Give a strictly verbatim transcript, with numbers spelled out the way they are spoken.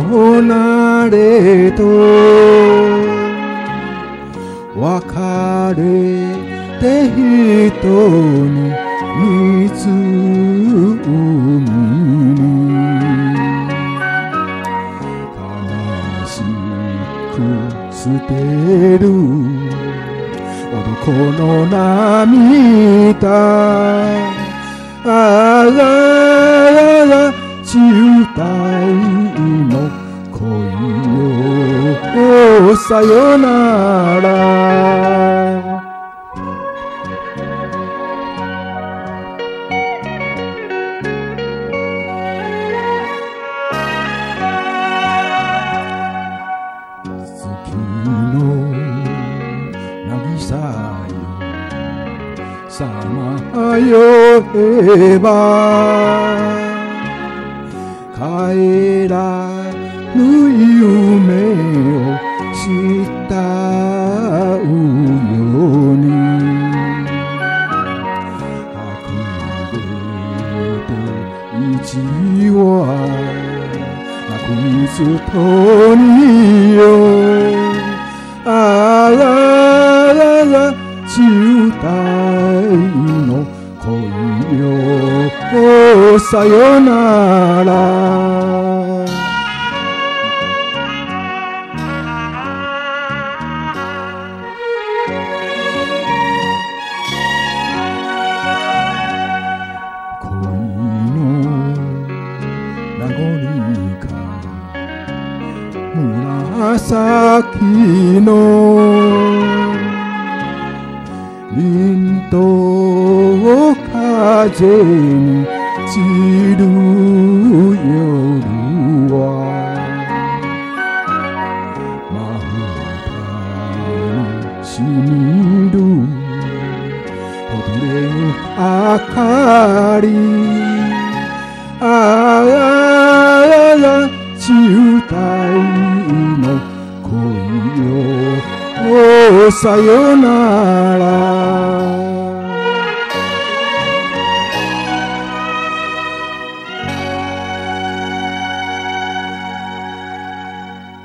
離れと別れて人に水海に悲しく捨てる男の涙ああ中大の恋よさよなら月の渚よさまよえば帰らぬ夢を慕うように白麗で一はなくすとによああ中大の恋よさよなら恋の名残か紫の凛と風に散る夜はまぶたにしみるほどれぬ明かりああ中大の恋よさよなら